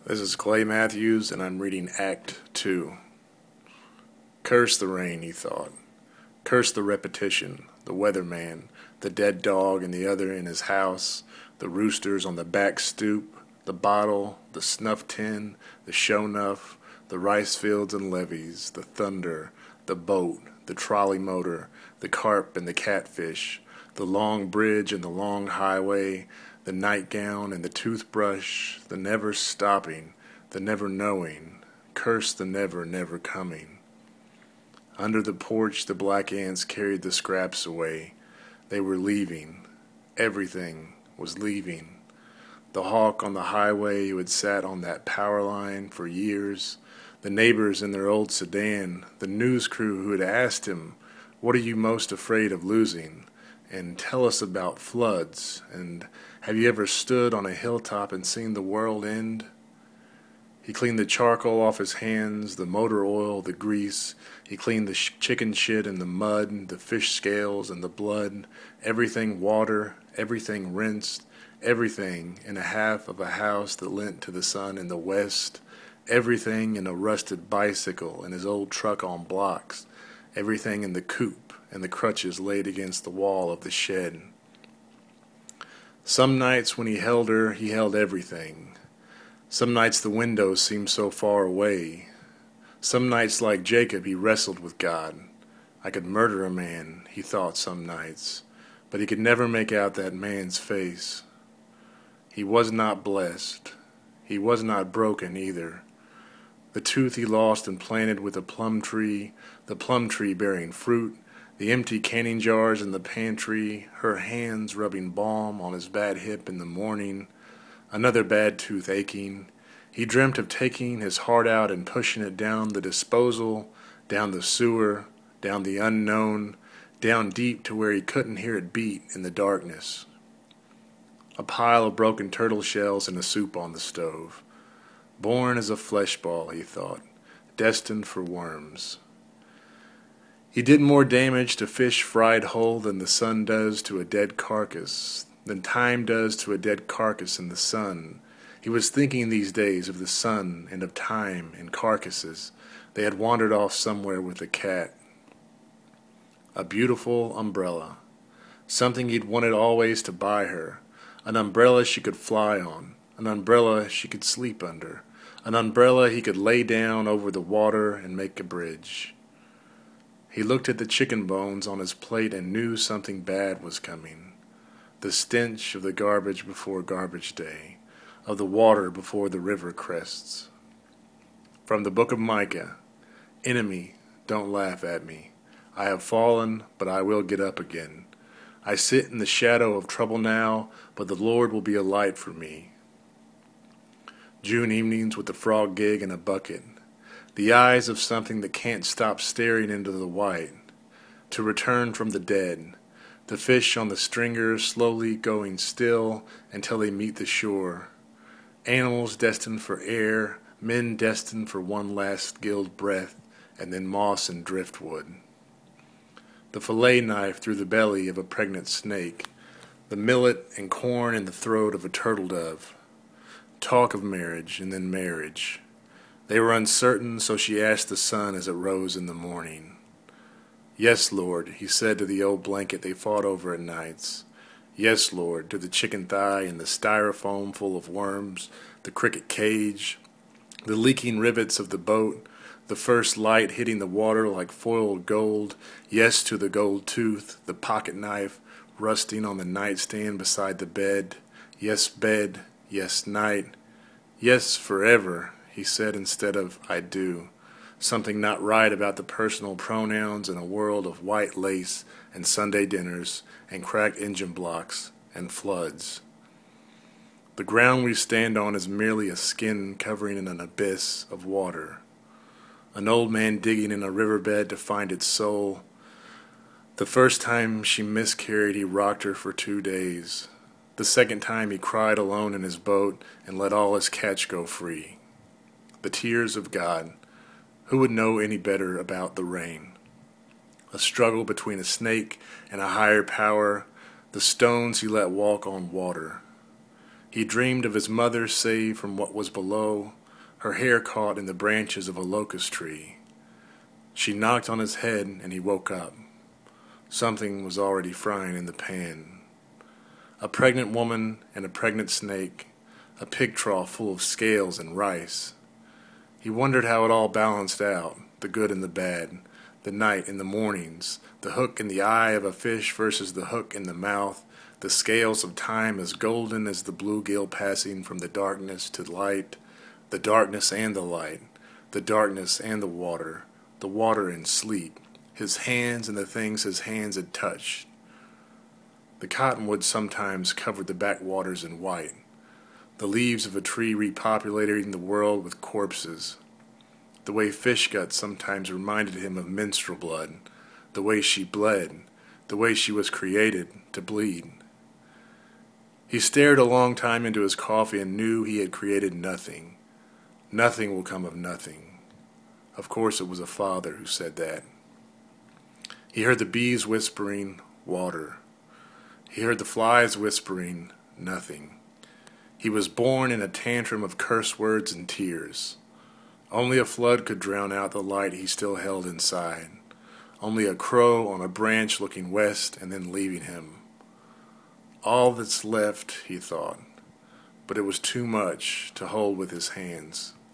This is Clay Matthews, and I'm reading Act 2. Curse the rain, he thought. Curse the repetition, the weatherman, the dead dog and the other in his house, the roosters on the back stoop, the bottle, the snuff tin, the show-nuff, the rice fields and levees, the thunder, the boat, the trolley motor, the carp and the catfish, the long bridge and the long highway, the nightgown and the toothbrush, the never stopping, the never knowing, curse the never, never coming. Under the porch the black ants carried the scraps away. They were leaving. Everything was leaving. The hawk on the highway who had sat on that power line for years, the neighbors in their old sedan, the news crew who had asked him, "What are you most afraid of losing?" and "Tell us about floods," and "Have you ever stood on a hilltop and seen the world end?" He cleaned the charcoal off his hands, the motor oil, the grease. He cleaned the chicken shit and the mud, the fish scales and the blood, everything water, everything rinsed, everything in a half of a house that lent to the sun in the west, everything in a rusted bicycle and his old truck on blocks, everything in the coupe and the crutches laid against the wall of the shed. Some nights when he held her, he held everything. Some nights the windows seemed so far away. Some nights, like Jacob, he wrestled with God. I could murder a man, he thought some nights, but he could never make out that man's face. He was not blessed. He was not broken either. The tooth he lost and planted with the plum tree bearing fruit, the empty canning jars in the pantry, her hands rubbing balm on his bad hip in the morning, another bad tooth aching. He dreamt of taking his heart out and pushing it down the disposal, down the sewer, down the unknown, down deep to where he couldn't hear it beat in the darkness. A pile of broken turtle shells and a soup on the stove. Born as a flesh ball, he thought, destined for worms. He did more damage to fish fried whole than the sun does to a dead carcass, than time does to a dead carcass in the sun. He was thinking these days of the sun and of time and carcasses. They had wandered off somewhere with the cat. A beautiful umbrella. Something he'd wanted always to buy her. An umbrella she could fly on. An umbrella she could sleep under. An umbrella he could lay down over the water and make a bridge. He looked at the chicken bones on his plate and knew something bad was coming. The stench of the garbage before garbage day, of the water before the river crests. From the book of Micah, "Enemy, don't laugh at me. I have fallen, but I will get up again. I sit in the shadow of trouble now, but the Lord will be a light for me." June evenings with the frog gig and a bucket. The eyes of something that can't stop staring into the white. To return from the dead. The fish on the stringer slowly going still until they meet the shore. Animals destined for air, men destined for one last skilled breath, and then moss and driftwood. The fillet knife through the belly of a pregnant snake. The millet and corn in the throat of a turtle dove. Talk of marriage and then marriage. They were uncertain, so she asked the sun as it rose in the morning. "Yes, Lord," he said to the old blanket they fought over at nights. "Yes, Lord," to the chicken thigh and the styrofoam full of worms, the cricket cage, the leaking rivets of the boat, the first light hitting the water like foiled gold. Yes to the gold tooth, the pocket knife, rusting on the nightstand beside the bed. Yes, bed. Yes, night. Yes, forever, he said instead of "I do." Something not right about the personal pronouns in a world of white lace and Sunday dinners and cracked engine blocks and floods. The ground we stand on is merely a skin covering in an abyss of water. An old man digging in a riverbed to find its soul. The first time she miscarried, he rocked her for 2 days. The second time he cried alone in his boat and let all his catch go free. The tears of God. Who would know any better about the rain? A struggle between a snake and a higher power, the stones he let walk on water. He dreamed of his mother saved from what was below, her hair caught in the branches of a locust tree. She knocked on his head and he woke up. Something was already frying in the pan. A pregnant woman and a pregnant snake, a pig trough full of scales and rice. He wondered how it all balanced out, the good and the bad, the night and the mornings, the hook in the eye of a fish versus the hook in the mouth, the scales of time as golden as the bluegill passing from the darkness to light, the darkness and the light, the darkness and the water and sleep, his hands and the things his hands had touched. The cottonwood sometimes covered the backwaters in white, the leaves of a tree repopulating the world with corpses. The way fish guts sometimes reminded him of minstrel blood, the way she bled, the way she was created to bleed. He stared a long time into his coffee and knew he had created nothing. Nothing will come of nothing. Of course it was a father who said that. He heard the bees whispering, water. He heard the flies whispering, nothing. He was born in a tantrum of curse words and tears. Only a flood could drown out the light he still held inside. Only a crow on a branch looking west and then leaving him. All that's left, he thought, but it was too much to hold with his hands.